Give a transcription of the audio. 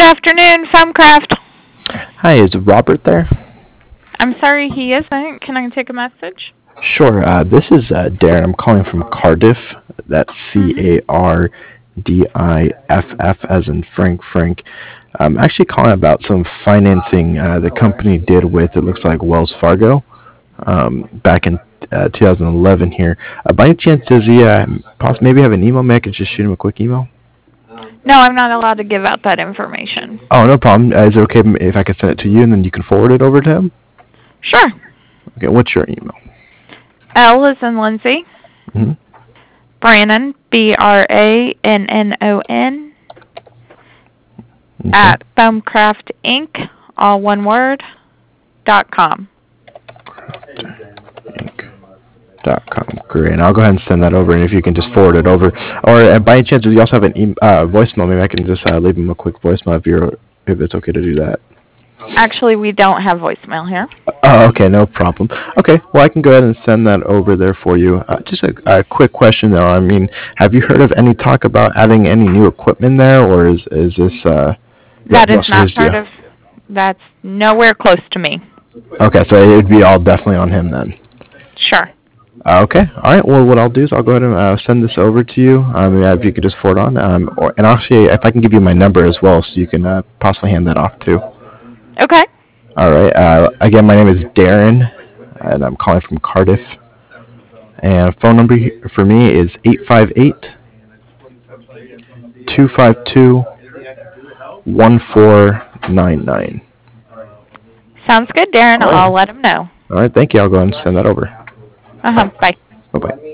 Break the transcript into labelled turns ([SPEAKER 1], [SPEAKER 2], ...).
[SPEAKER 1] afternoon, Foamcraft.
[SPEAKER 2] Hi, is Robert there?
[SPEAKER 1] I'm sorry he isn't. Can I take a message?
[SPEAKER 2] Sure. This is Darren. I'm calling from Cardiff. That's
[SPEAKER 1] Mm-hmm.
[SPEAKER 2] Cardiff, as in Frank. I'm actually calling about some financing the company did with, it looks like, Wells Fargo back in 2011 here. By any chance, does he maybe have an email? Maybe I could just shoot him a quick email?
[SPEAKER 1] No, I'm not allowed to give out that information.
[SPEAKER 2] Oh, no problem. Is it okay if I could send it to you and then you can forward it over to him?
[SPEAKER 1] Sure.
[SPEAKER 2] Okay, what's your email?
[SPEAKER 1] L is in Lindsay.
[SPEAKER 2] Mm-hmm.
[SPEAKER 1] Brannon, BRANNON,
[SPEAKER 2] Okay.
[SPEAKER 1] at Foamcraft Inc., all one word, .com.
[SPEAKER 2] Inc.com. Great. And I'll go ahead and send that over, and if you can just forward it over. Or by any chance, do you also have an voicemail? Maybe I can just leave him a quick voicemail if it's okay to do that.
[SPEAKER 1] Actually, we don't have voicemail here.
[SPEAKER 2] Oh, okay, no problem. Okay, well, I can go ahead and send that over there for you. Just a quick question, though. I mean, have you heard of any talk about adding any new equipment there, or is this...
[SPEAKER 1] That is not part of... That's nowhere close to me.
[SPEAKER 2] Okay, so it would be all definitely on him then.
[SPEAKER 1] Sure.
[SPEAKER 2] Okay, all right. Well, what I'll do is I'll go ahead and send this over to you. If you could just forward on, and actually, if I can give you my number as well, so you can possibly hand that off too.
[SPEAKER 1] Okay.
[SPEAKER 2] All right. Again, my name is Darren, and I'm calling from Cardiff. And phone number for me is 858-252-1499.
[SPEAKER 1] Sounds good, Darren.
[SPEAKER 2] All right.
[SPEAKER 1] I'll let him know.
[SPEAKER 2] All right. Thank you. I'll go ahead and send that over.
[SPEAKER 1] Bye.
[SPEAKER 2] Bye-bye.